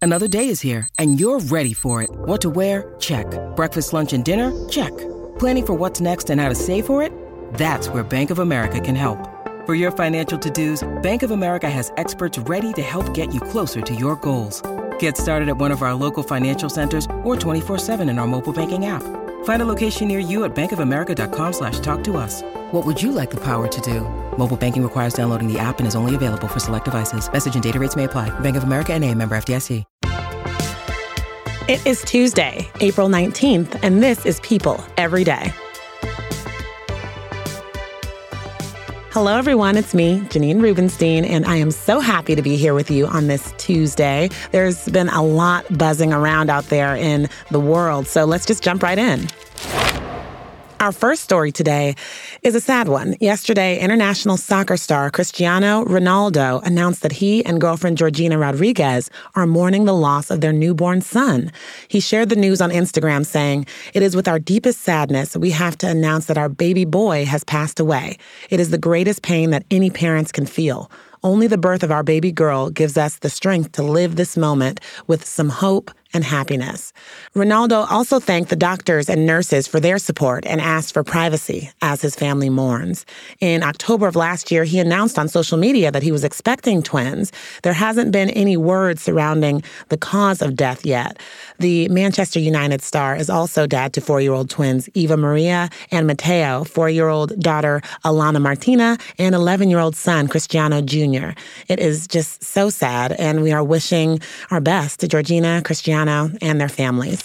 Another day is here, and you're ready for it. What to wear? Check. Breakfast, lunch, and dinner? Check. Planning for what's next and how to save for it? That's where Bank of America can help. For your financial to-dos, Bank of America has experts ready to help get you closer to your goals. Get started at one of our local financial centers or 24/7 in our mobile banking app. Find a location near you at bankofamerica.com/talktous. What would you like the power to do? Mobile banking requires downloading the app and is only available for select devices. Message and data rates may apply. Bank of America N.A., member FDIC. It is Tuesday, April 19th, and this is People Every Day. Hello, everyone. It's me, Janine Rubenstein, and I am so happy to be here with you on this Tuesday. There's been a lot buzzing around out there in the world, so let's just jump right in. Our first story today is a sad one. Yesterday, international soccer star Cristiano Ronaldo announced that he and girlfriend Georgina Rodriguez are mourning the loss of their newborn son. He shared the news on Instagram saying, "It is with our deepest sadness we have to announce that our baby boy has passed away. It is the greatest pain that any parents can feel. Only the birth of our baby girl gives us the strength to live this moment with some hope and happiness." Ronaldo also thanked the doctors and nurses for their support and asked for privacy as his family mourns. In October of last year, he announced on social media that he was expecting twins. There hasn't been any word surrounding the cause of death yet. The Manchester United star is also dad to 4-year-old twins Eva Maria and Matteo, 4-year-old daughter Alana Martina, and 11-year-old son Cristiano Jr. It is just so sad, and we are wishing our best to Georgina, Cristiano, and their families.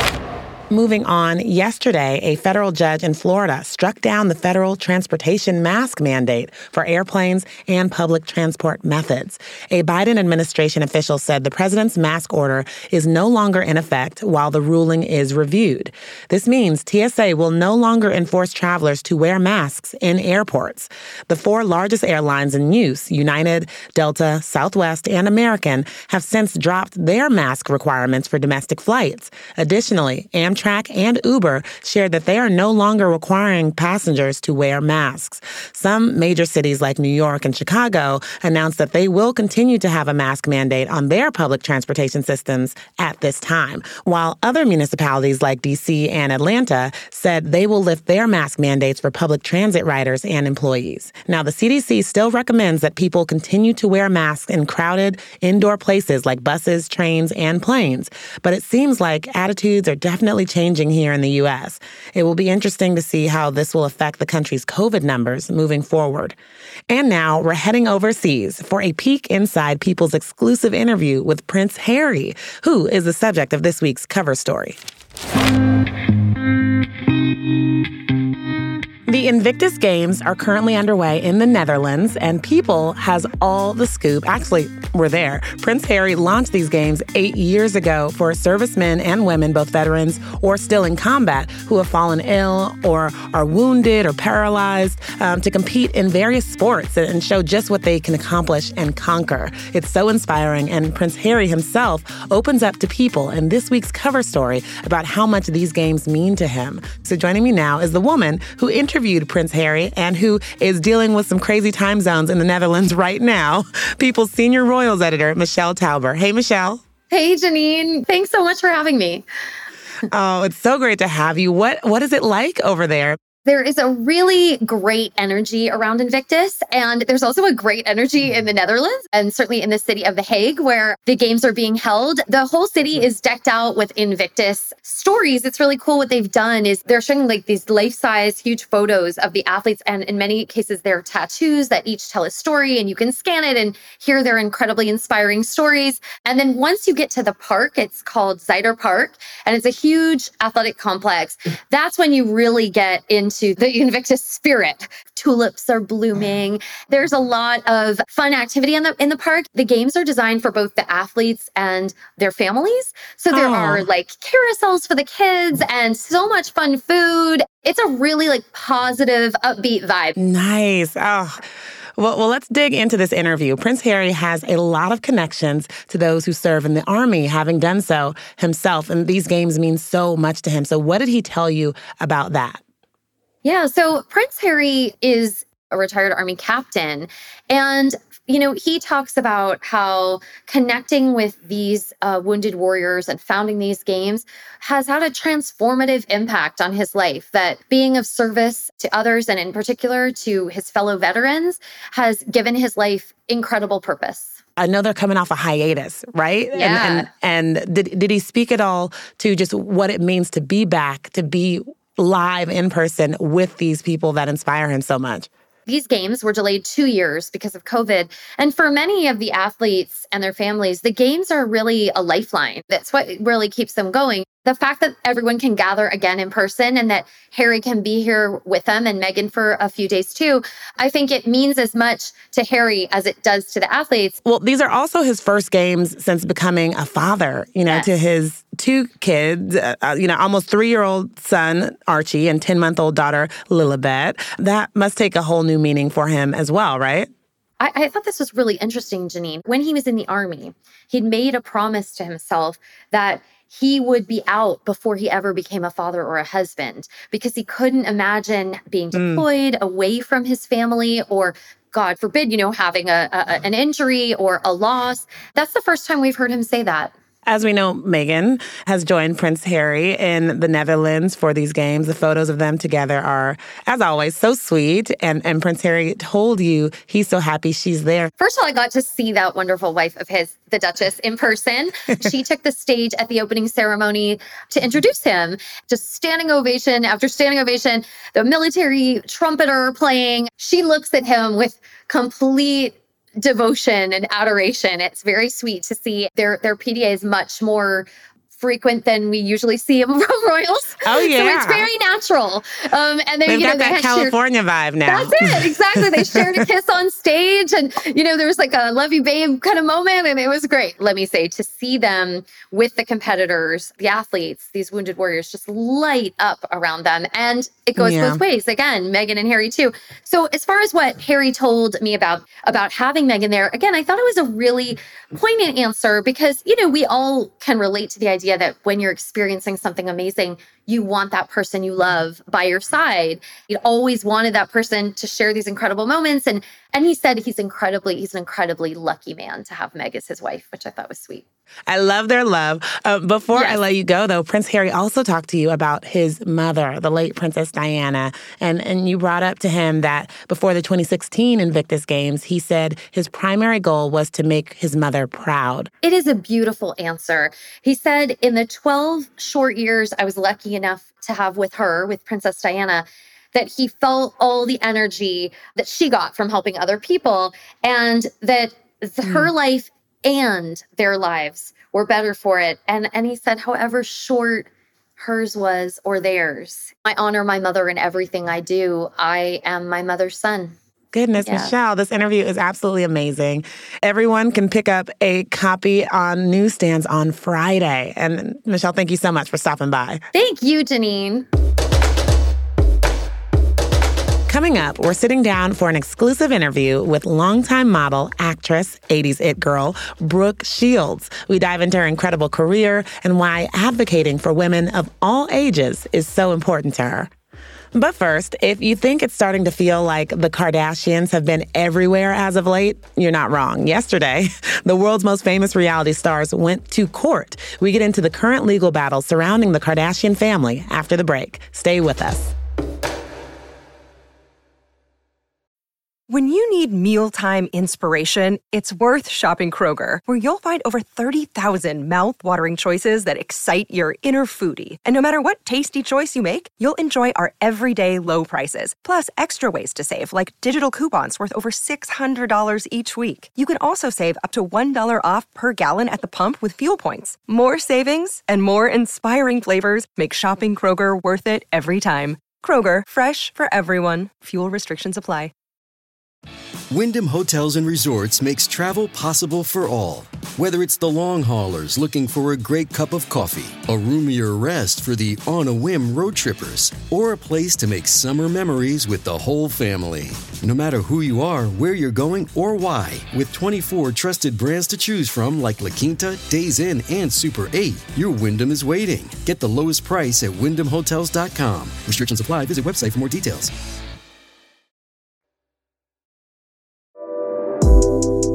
Moving on, yesterday, a federal judge in Florida struck down the federal transportation mask mandate for airplanes and public transport methods. A Biden administration official said the president's mask order is no longer in effect while the ruling is reviewed. This means TSA will no longer enforce travelers to wear masks in airports. The 4 largest airlines in use, United, Delta, Southwest, and American, have since dropped their mask requirements for domestic flights. Additionally, Amtrak and Uber shared that they are no longer requiring passengers to wear masks. Some major cities like New York and Chicago announced that they will continue to have a mask mandate on their public transportation systems at this time, while other municipalities like D.C. and Atlanta said they will lift their mask mandates for public transit riders and employees. Now, the CDC still recommends that people continue to wear masks in crowded indoor places like buses, trains, and planes, but it seems like attitudes are definitely changing here in the U.S. It will be interesting to see how this will affect the country's COVID numbers moving forward. And now we're heading overseas for a peek inside People's exclusive interview with Prince Harry, who is the subject of this week's cover story. The Invictus Games are currently underway in the Netherlands, and People has all the scoop. Actually, we're there. Prince Harry launched these games 8 years ago for servicemen and women, both veterans or still in combat, who have fallen ill or are wounded or paralyzed, to compete in various sports and show just what they can accomplish and conquer. It's so inspiring, and Prince Harry himself opens up to People in this week's cover story about how much these games mean to him. So joining me now is the woman who interviewed Prince Harry and who is dealing with some crazy time zones in the Netherlands right now, People's senior royals editor, Michelle Tauber. Hey, Michelle. Hey, Janine. Thanks so much for having me. Oh, it's so great to have you. What is it like over there? There is a really great energy around Invictus, and there's also a great energy in the Netherlands, and certainly in the city of The Hague, where the games are being held. The whole city is decked out with Invictus stories. It's really cool. What they've done is they're showing like these life-size, huge photos of the athletes, and in many cases, they're tattoos that each tell a story, and you can scan it and hear their incredibly inspiring stories. And then once you get to the park, it's called Zuider Park, and it's a huge athletic complex. That's when you really get into the Invictus spirit. Tulips are blooming. There's a lot of fun activity in the park. The games are designed for both the athletes and their families. So there are like carousels for the kids and so much fun food. It's a really like positive, upbeat vibe. Nice. Oh. Well, let's dig into this interview. Prince Harry has a lot of connections to those who serve in the army, having done so himself. And these games mean so much to him. So what did he tell you about that? Yeah, so Prince Harry is a retired Army captain. And he talks about how connecting with these wounded warriors and founding these games has had a transformative impact on his life, that being of service to others, and in particular to his fellow veterans, has given his life incredible purpose. I know they're coming off a hiatus, right? Yeah. And did he speak at all to just what it means to be back, to be live in person with these people that inspire him so much? These games were delayed 2 years because of COVID. And for many of the athletes and their families, the games are really a lifeline. That's what really keeps them going. The fact that everyone can gather again in person and that Harry can be here with them and Meghan for a few days too, I think it means as much to Harry as it does to the athletes. Well, these are also his first games since becoming a father, Yes. to his 2 kids, almost 3-year-old son, Archie, and 10-month-old daughter, Lilibet. That must take a whole new meaning for him as well, right? I thought this was really interesting, Janine. When he was in the Army, he'd made a promise to himself that he would be out before he ever became a father or a husband, because he couldn't imagine being deployed away from his family, or God forbid, having an injury or a loss. That's the first time we've heard him say that. As we know, Meghan has joined Prince Harry in the Netherlands for these games. The photos of them together are, as always, so sweet. And Prince Harry told you he's so happy she's there. First of all, I got to see that wonderful wife of his, the Duchess, in person. She took the stage at the opening ceremony to introduce him. Just standing ovation after standing ovation, the military trumpeter playing. She looks at him with complete devotion and adoration. It's very sweet to see. Their PDA is much more frequent than we usually see of royals. Oh, yeah. So it's very natural. And then, They've got that California vibe now. That's it. Exactly. They shared a kiss on stage, and, there was like a love you babe kind of moment, and it was great. Let me say, to see them with the competitors, the athletes, these wounded warriors, just light up around them. And it goes both ways. Again, Meghan and Harry too. So as far as what Harry told me about having Meghan there, again, I thought it was a really poignant answer, because, we all can relate to the idea that when you're experiencing something amazing, you want that person you love by your side. You always wanted that person to share these incredible moments. And he said he's an incredibly lucky man to have Meg as his wife, which I thought was sweet. I love their love. Before I let you go, though, Prince Harry also talked to you about his mother, the late Princess Diana. And you brought up to him that before the 2016 Invictus Games, he said his primary goal was to make his mother proud. It is a beautiful answer. He said, in the 12 short years I was lucky enough to have with Princess Diana, that he felt all the energy that she got from helping other people, and that her life and their lives were better for it. And he said, however short hers was or theirs, I honor my mother in everything I do. I am my mother's son. Goodness, Yeah. Michelle, this interview is absolutely amazing. Everyone can pick up a copy on newsstands on Friday. And Michelle, thank you so much for stopping by. Thank you, Janine. Coming up, we're sitting down for an exclusive interview with longtime model, actress, 80s it girl, Brooke Shields. We dive into her incredible career and why advocating for women of all ages is so important to her. But first, if you think it's starting to feel like the Kardashians have been everywhere as of late, you're not wrong. Yesterday, the world's most famous reality stars went to court. We get into the current legal battle surrounding the Kardashian family after the break. Stay with us. When you need mealtime inspiration, it's worth shopping Kroger, where you'll find over 30,000 mouth-watering choices that excite your inner foodie. And no matter what tasty choice you make, you'll enjoy our everyday low prices, plus extra ways to save, like digital coupons worth over $600 each week. You can also save up to $1 off per gallon at the pump with fuel points. More savings and more inspiring flavors make shopping Kroger worth it every time. Kroger, fresh for everyone. Fuel restrictions apply. Wyndham Hotels and Resorts makes travel possible for all. Whether it's the long haulers looking for a great cup of coffee, a roomier rest for the on-a-whim road trippers, or a place to make summer memories with the whole family. No matter who you are, where you're going, or why, with 24 trusted brands to choose from like La Quinta, Days Inn, and Super 8, your Wyndham is waiting. Get the lowest price at WyndhamHotels.com. Restrictions apply. Visit website for more details.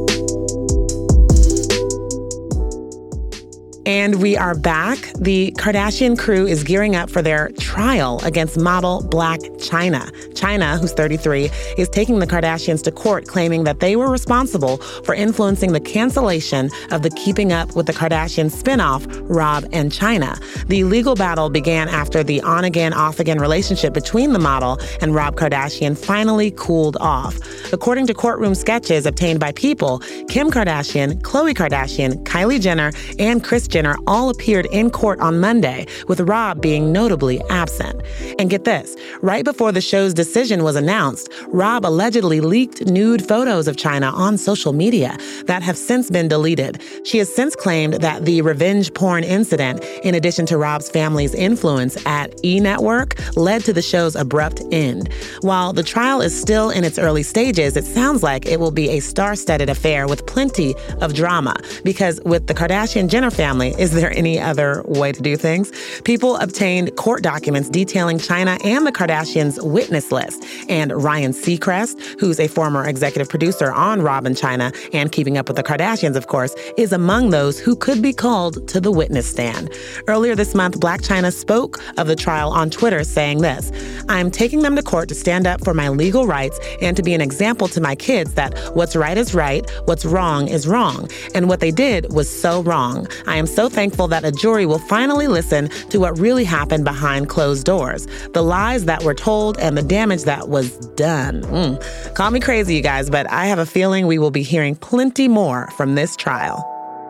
And we are back. The Kardashian crew is gearing up for their trial against model Blac Chyna. Chyna, who's 33, is taking the Kardashians to court claiming that they were responsible for influencing the cancellation of the Keeping Up with the Kardashians spinoff, Rob and Chyna. The legal battle began after the on-again, off-again relationship between the model and Rob Kardashian finally cooled off. According to courtroom sketches obtained by People, Kim Kardashian, Khloe Kardashian, Kylie Jenner, and Kris Jenner all appeared in court on Monday, with Rob being notably absent. And get this, right before the show's decision was announced, Rob allegedly leaked nude photos of Chyna on social media that have since been deleted. She has since claimed that the revenge porn incident, in addition to Rob's family's influence at E! Network, led to the show's abrupt end. While the trial is still in its early stages, it sounds like it will be a star-studded affair with plenty of drama, because with the Kardashian-Jenner family, is there any other way to do things? People obtained court documents detailing Chyna and the Kardashians' witness list. And Ryan Seacrest, who's a former executive producer on Rob and Chyna and Keeping Up with the Kardashians, of course, is among those who could be called to the witness stand. Earlier this month, Blac Chyna spoke of the trial on Twitter, saying this: "I'm taking them to court to stand up for my legal rights and to be an example to my kids that what's right is right, what's wrong is wrong. And what they did was so wrong. I am so thankful that a jury will finally listen to what really happened behind closed doors, the lies that were told and the damage that was done." Call me crazy, you guys, but I have a feeling we will be hearing plenty more from this trial.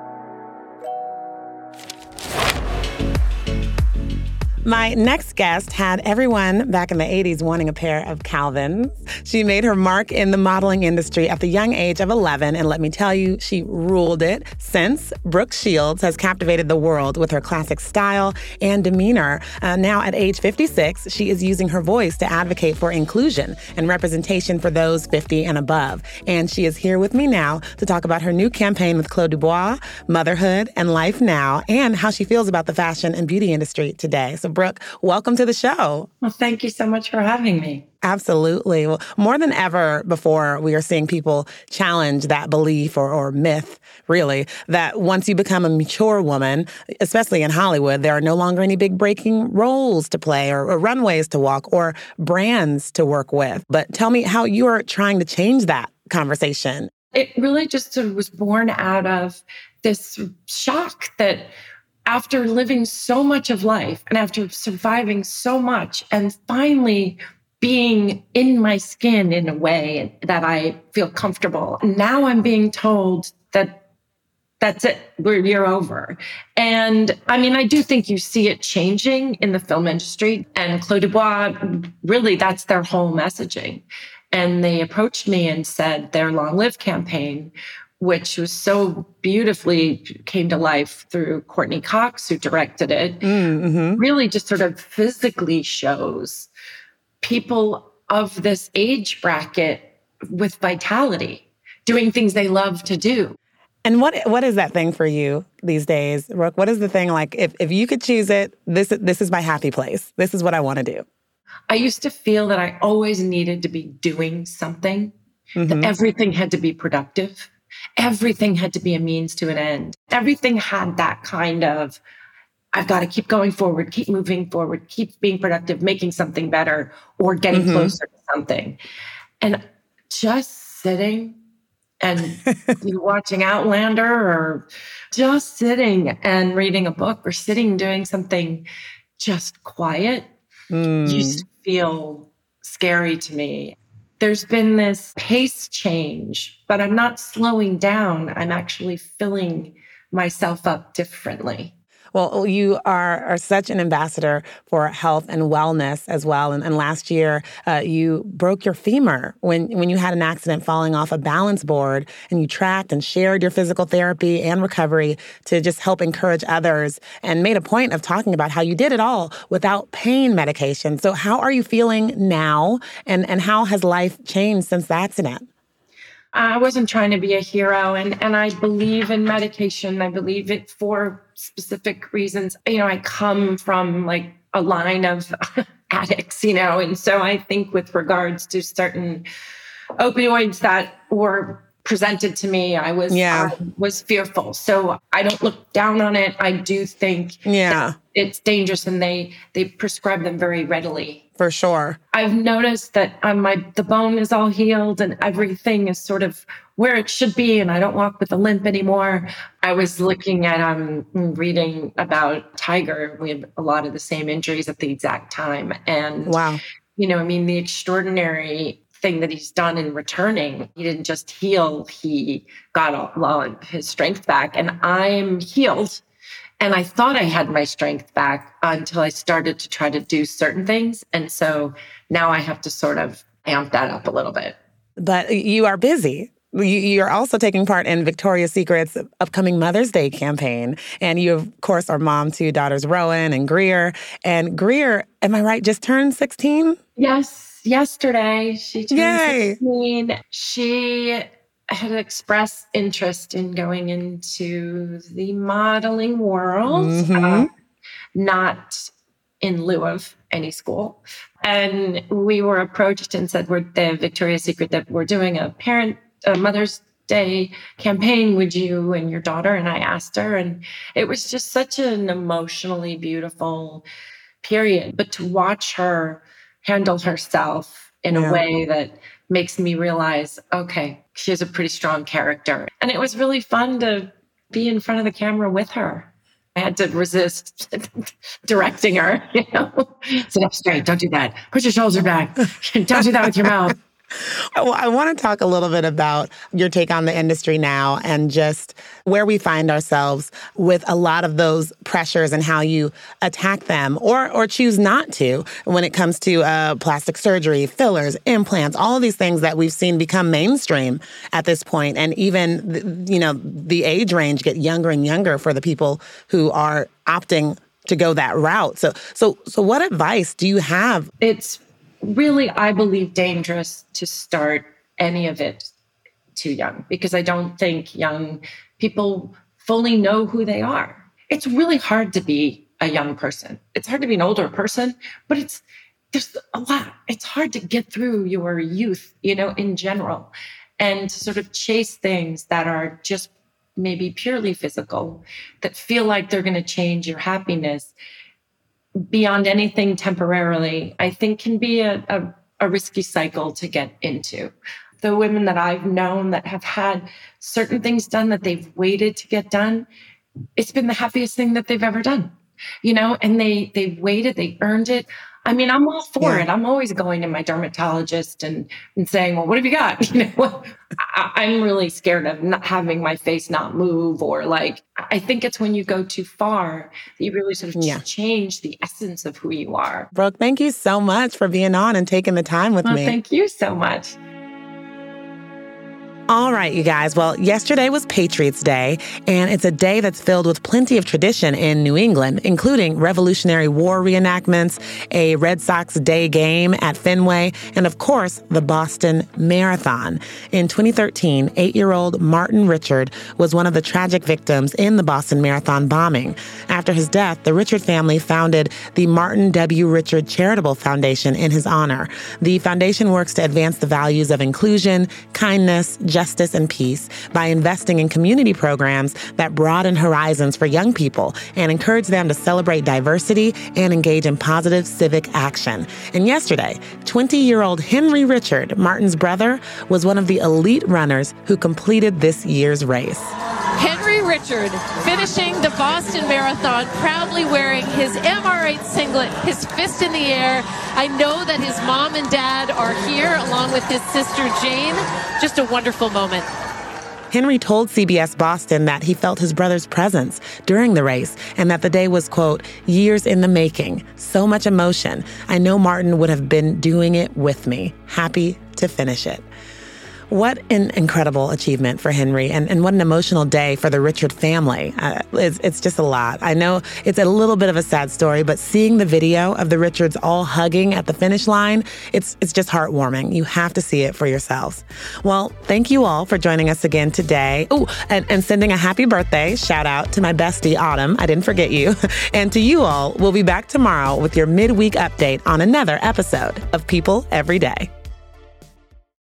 My next guest had everyone back in the 80s wanting a pair of Calvins. She made her mark in the modeling industry at the young age of 11, and let me tell you, she ruled it. Since, Brooke Shields has captivated the world with her classic style and demeanor. Now at age 56, she is using her voice to advocate for inclusion and representation for those 50 and above. And she is here with me now to talk about her new campaign with Clos du Bois, motherhood, and life now, and how she feels about the fashion and beauty industry today. So Brooke, welcome to the show. Well, thank you so much for having me. Absolutely. Well, more than ever before, we are seeing people challenge that belief or myth, really, that once you become a mature woman, especially in Hollywood, there are no longer any big breaking roles to play or runways to walk or brands to work with. But tell me how you are trying to change that conversation. It really just sort of was born out of this shock that after living so much of life and after surviving so much and finally being in my skin in a way that I feel comfortable, now I'm being told that that's it, you're over. And I mean, I do think you see it changing in the film industry, and Clos du Bois, really that's their whole messaging. And they approached me and said their Long Live campaign, which was so beautifully came to life through Courtney Cox, who directed it, really just sort of physically shows people of this age bracket with vitality, doing things they love to do. And what is that thing for you these days, Brooke? What is the thing, like, if you could choose it, this is my happy place. This is what I want to do. I used to feel that I always needed to be doing something, that everything had to be productive. Everything had to be a means to an end. Everything had that kind of, I've got to keep going forward, keep moving forward, keep being productive, making something better, or getting closer to something. And just sitting and watching Outlander, or just sitting and reading a book, or sitting doing something just quiet used to feel scary to me. There's been this pace change, but I'm not slowing down. I'm actually filling myself up differently. Well, you are such an ambassador for health and wellness as well. And last year, you broke your femur when you had an accident falling off a balance board, and you tracked and shared your physical therapy and recovery to just help encourage others, and made a point of talking about how you did it all without pain medication. So how are you feeling now, and how has life changed since the accident? I wasn't trying to be a hero, and I believe in medication. I believe it for specific reasons. I come from like a line of addicts, and so I think with regards to certain opioids that were presented to me, I was fearful. So I don't look down on it. I do think that it's dangerous, and they prescribe them very readily. For sure. I've noticed that the bone is all healed and everything is sort of where it should be, and I don't walk with a limp anymore. I was looking at reading about Tiger. We had a lot of the same injuries at the exact time. And wow. The extraordinary thing that he's done in returning, he didn't just heal, he got a lot of his strength back. And I'm healed. And I thought I had my strength back until I started to try to do certain things. And so now I have to sort of amp that up a little bit. But you are busy. You're also taking part in Victoria's Secret's upcoming Mother's Day campaign. And you, of course, are mom to daughters Rowan and Greer. And Greer, am I right, just turned 16? Yes, yesterday. She turned 16. She had expressed interest in going into the modeling world, not in lieu of any school. And we were approached and said, we're the Victoria's Secret, that we're doing a Mother's Day campaign. Would you and your daughter? And I asked her, and it was just such an emotionally beautiful period. But to watch her handle herself in a way that makes me realize, okay, she has a pretty strong character. And it was really fun to be in front of the camera with her. I had to resist directing her, Sit up straight, don't do that. Put your shoulders back. Don't do that with your mouth. Well, I want to talk a little bit about your take on the industry now and just where we find ourselves with a lot of those pressures and how you attack them or choose not to when it comes to plastic surgery, fillers, implants, all of these things that we've seen become mainstream at this point. And even, the age range get younger and younger for the people who are opting to go that route. So what advice do you have? It's really, I believe, dangerous to start any of it too young, because I don't think young people fully know who they are. It's really hard to be a young person. It's hard to be an older person, but there's a lot. It's hard to get through your youth, in general, and to sort of chase things that are just maybe purely physical, that feel like they're going to change your happiness beyond anything temporarily, I think can be a risky cycle to get into. The women that I've known that have had certain things done that they've waited to get done, it's been the happiest thing that they've ever done, and they waited, they earned it. I mean, I'm all for it. I'm always going to my dermatologist and saying, well, what have you got? I'm really scared of not having my face not move, or I think it's when you go too far that you really sort of change the essence of who you are. Brooke, thank you so much for being on and taking the time with me. Thank you so much. All right, you guys. Well, yesterday was Patriots Day, and it's a day that's filled with plenty of tradition in New England, including Revolutionary War reenactments, a Red Sox Day game at Fenway, and of course, the Boston Marathon. In 2013, 8-year-old Martin Richard was one of the tragic victims in the Boston Marathon bombing. After his death, the Richard family founded the Martin W. Richard Charitable Foundation in his honor. The foundation works to advance the values of inclusion, kindness, justice, and peace by investing in community programs that broaden horizons for young people and encourage them to celebrate diversity and engage in positive civic action. And yesterday, 20-year-old Henry Richard, Martin's brother, was one of the elite runners who completed this year's race. Henry Richard finishing the Boston Marathon, proudly wearing his MR8 singlet, his fist in the air. I know that his mom and dad are here along with his sister Jane. Just a wonderful moment. Henry told CBS Boston that he felt his brother's presence during the race and that the day was, quote, years in the making. So much emotion. I know Martin would have been doing it with me. Happy to finish it. What an incredible achievement for Henry, and what an emotional day for the Richard family. It's just a lot. I know it's a little bit of a sad story, but seeing the video of the Richards all hugging at the finish line, it's just heartwarming. You have to see it for yourselves. Well, thank you all for joining us again today. Oh, and sending a happy birthday shout out to my bestie, Autumn. I didn't forget you. And to you all, we'll be back tomorrow with your midweek update on another episode of People Every Day.